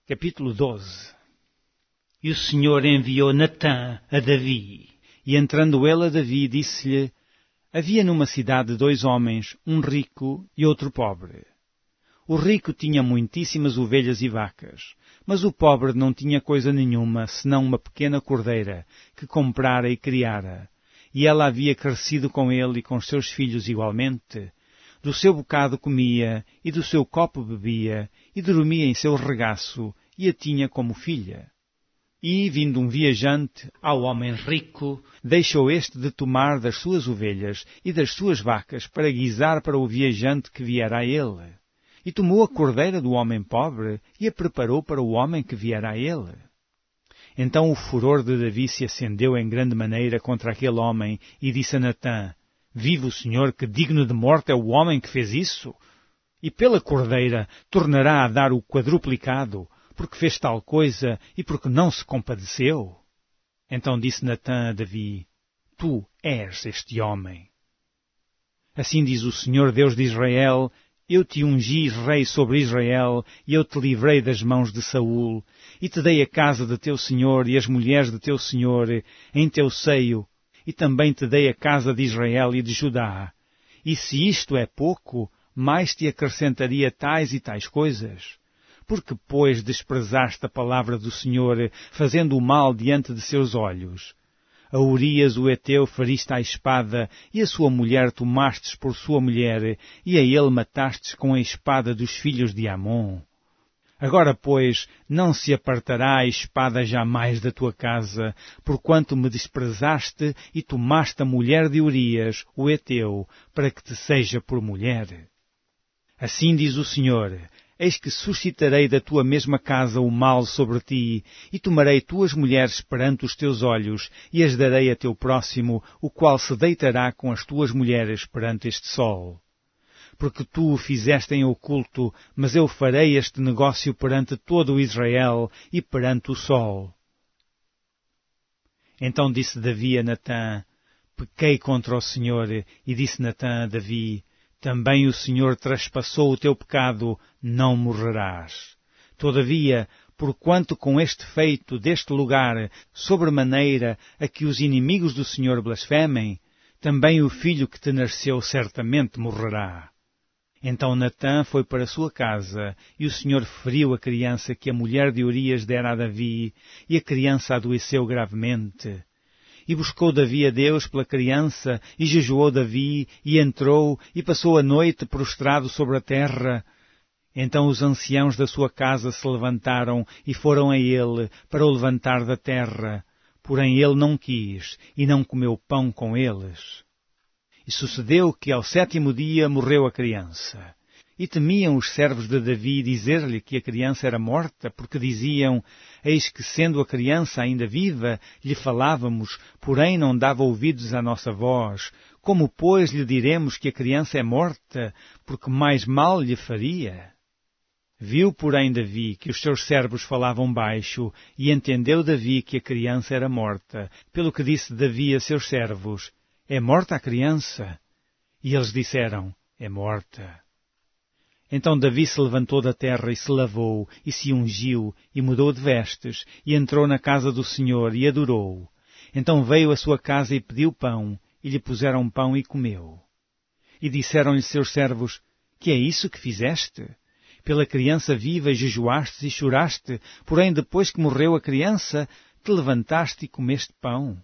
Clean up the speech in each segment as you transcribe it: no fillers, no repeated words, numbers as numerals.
Capítulo 12. E o Senhor enviou Natã a Davi, e entrando ele a Davi, disse-lhe: havia numa cidade 2 homens, um rico e outro pobre. O rico tinha muitíssimas ovelhas e vacas, mas o pobre não tinha coisa nenhuma, senão uma pequena cordeira, que comprara e criara, e ela havia crescido com ele e com os seus filhos igualmente. Do seu bocado comia, e do seu copo bebia, e dormia em seu regaço, e a tinha como filha. E, vindo um viajante ao homem rico, deixou este de tomar das suas ovelhas e das suas vacas para guisar para o viajante que viera a ele. E tomou a cordeira do homem pobre e a preparou para o homem que viera a ele. Então o furor de Davi se acendeu em grande maneira contra aquele homem e disse a Natã: vive o Senhor que digno de morte é o homem que fez isso? E pela cordeira tornará a dar o quadruplicado, porque fez tal coisa e porque não se compadeceu. Então disse Natã a Davi: tu és este homem. Assim diz o Senhor Deus de Israel: eu te ungi rei sobre Israel, e eu te livrei das mãos de Saul, e te dei a casa de teu senhor e as mulheres de teu senhor em teu seio, e também te dei a casa de Israel e de Judá. E se isto é pouco, mais te acrescentaria tais e tais coisas. Porque, pois, desprezaste a palavra do Senhor, fazendo o mal diante de seus olhos? A Urias o Heteu feriste à espada, e a sua mulher tomastes por sua mulher, e a ele matastes com a espada dos filhos de Amon. Agora, pois, não se apartará a espada jamais da tua casa, porquanto me desprezaste e tomaste a mulher de Urias, o Heteu, para que te seja por mulher. Assim diz o Senhor: eis que suscitarei da tua mesma casa o mal sobre ti, e tomarei tuas mulheres perante os teus olhos, e as darei a teu próximo, o qual se deitará com as tuas mulheres perante este sol. Porque tu o fizeste em oculto, mas eu farei este negócio perante todo o Israel e perante o sol. Então disse Davi a Natã: pequei contra o Senhor, e disse Natã a Davi: também o Senhor traspassou o teu pecado, não morrerás. Todavia, porquanto com este feito deste lugar, sobremaneira a que os inimigos do Senhor blasfemem, também o filho que te nasceu certamente morrerá. Então Natã foi para sua casa, e o Senhor feriu a criança que a mulher de Urias dera a Davi, e a criança adoeceu gravemente. E buscou Davi a Deus pela criança, e jejuou Davi, e entrou, e passou a noite prostrado sobre a terra. Então os anciãos da sua casa se levantaram, e foram a ele, para o levantar da terra. Porém ele não quis, e não comeu pão com eles. E sucedeu que ao 7º dia morreu a criança. E temiam os servos de Davi dizer-lhe que a criança era morta, porque diziam: eis que, sendo a criança ainda viva, lhe falávamos, porém não dava ouvidos à nossa voz. Como, pois, lhe diremos que a criança é morta, porque mais mal lhe faria? Viu, porém, Davi que os seus servos falavam baixo, e entendeu Davi que a criança era morta, pelo que disse Davi a seus servos: é morta a criança? E eles disseram: é morta. Então Davi se levantou da terra e se lavou, e se ungiu, e mudou de vestes, e entrou na casa do Senhor, e adorou. Então veio à sua casa e pediu pão, e lhe puseram pão e comeu. E disseram-lhe seus servos: que é isso que fizeste? Pela criança viva jejuaste e choraste, porém depois que morreu a criança, te levantaste e comeste pão.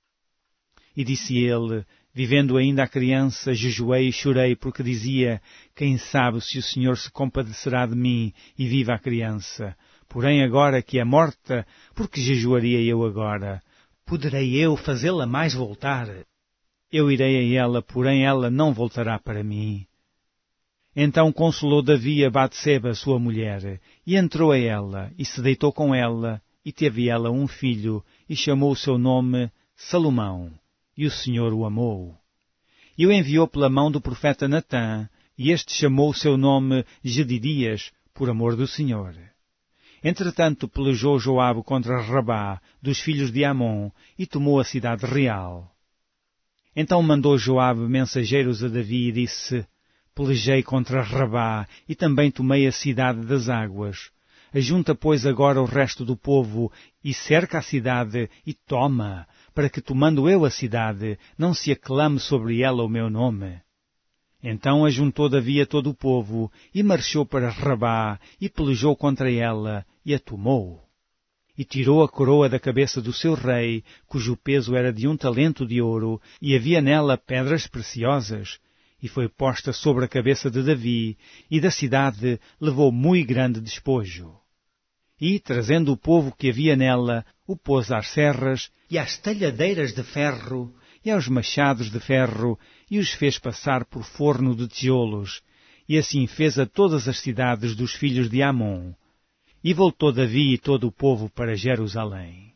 E disse ele: vivendo ainda a criança, jejuei e chorei, porque dizia: quem sabe se o Senhor se compadecerá de mim e viva a criança. Porém agora que é morta, por que jejuaria eu agora? Poderei eu fazê-la mais voltar? Eu irei a ela, porém ela não voltará para mim. Então consolou Davi a Batseba, sua mulher, e entrou a ela, e se deitou com ela, e teve ela um filho, e chamou o seu nome Salomão. E o Senhor o amou. E o enviou pela mão do profeta Natã, e este chamou o seu nome Jedidias, por amor do Senhor. Entretanto pelejou Joabe contra Rabá, dos filhos de Amon, e tomou a cidade real. Então mandou Joabe mensageiros a Davi e disse: pelejei contra Rabá, e também tomei a cidade das águas. Ajunta, pois, agora o resto do povo, e cerca a cidade, e toma, para que, tomando eu a cidade, não se aclame sobre ela o meu nome. Então ajuntou Davi todo o povo, e marchou para Rabá, e pelejou contra ela, e a tomou. E tirou a coroa da cabeça do seu rei, cujo peso era de 1 talento de ouro, e havia nela pedras preciosas, e foi posta sobre a cabeça de Davi, e da cidade levou muito grande despojo. E, trazendo o povo que havia nela, o pôs às serras, e às talhadeiras de ferro, e aos machados de ferro, e os fez passar por forno de tijolos, e assim fez a todas as cidades dos filhos de Amon. E voltou Davi e todo o povo para Jerusalém.